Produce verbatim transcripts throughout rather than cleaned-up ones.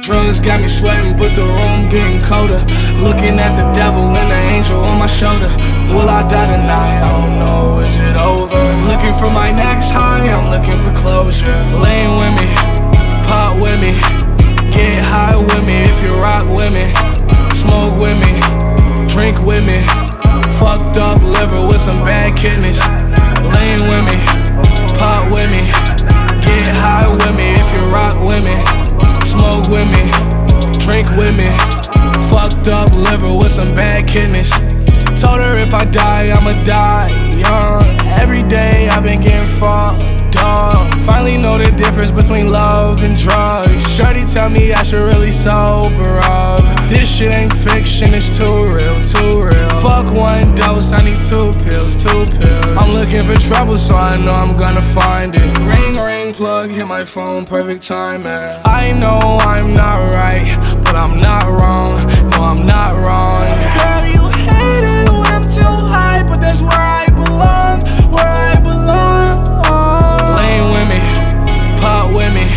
Drugs got me sweating, but the room getting colder. Looking at the devil and the angel on my shoulder. Will I die tonight? I don't know, is it over? Looking for my next high, I'm looking for closure. Lean with me, pop with me, get high with me if you rock with me. Smoke with me, drink with me, fucked up liver with some bad kidneys. Lean with me, pop with me, get high with me if you rock with me. Smoke with me, drink with me, fucked up liver with some bad kidneys. Told her if I die, I'ma die young. Every day I've been getting fucked up. Finally know the difference between love and drugs. Shorty tell me I should really sober up. This shit ain't fiction, it's too real, too real. Fuck one dose, I need two pills, two pills. I'm looking for trouble, so I know I'm gonna find it. Ring, ring, plug, hit my phone, perfect timing. I know I'm not right, but I'm not wrong. No, I'm not wrong. Girl, you hate it when I'm too high, but that's where I belong, where I belong. Lean with me, pop with me,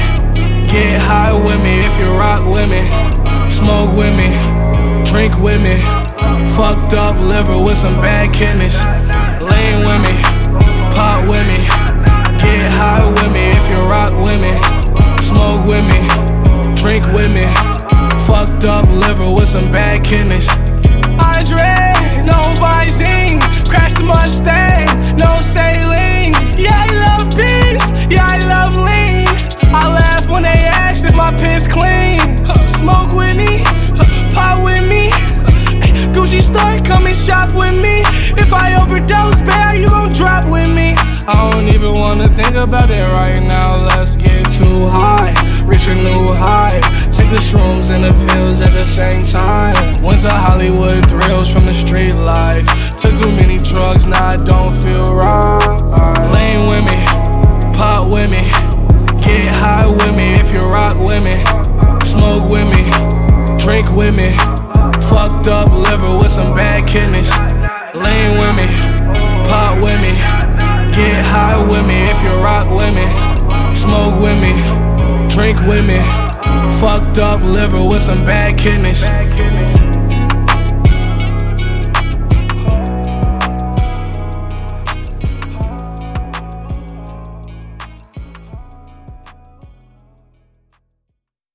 get high with me if you rock with me. Smoke with me, drink with me, fucked up liver with some bad kidneys. Lean with me, pop with me, get high with me if you rock with me. Smoke with me, drink with me, fucked up liver with some bad kidneys. Eyes red, no Visine, crash the Mustang, no saline. Yeah, I love beans, yeah, I love lean. I laugh when they ask if my piss clean. Smoke with me, pop with me, Gucci store, come and shop with me. If I overdose, bear, you gon' drop with me. I don't even wanna think about it right now. Let's get too high, reach a new high. Take the shrooms and the pills at the same time. Went to Hollywood thrills from the street life. Took too many drugs, now I don't feel right. Lean with me, pop with me, get high with me if you rock with me. Smoke with me, drink with me, fucked up liver with some bad kidneys. Lean with me, pop with me, get high with me if you rock with me. Smoke with me, drink with me, fucked up liver with some bad kidneys.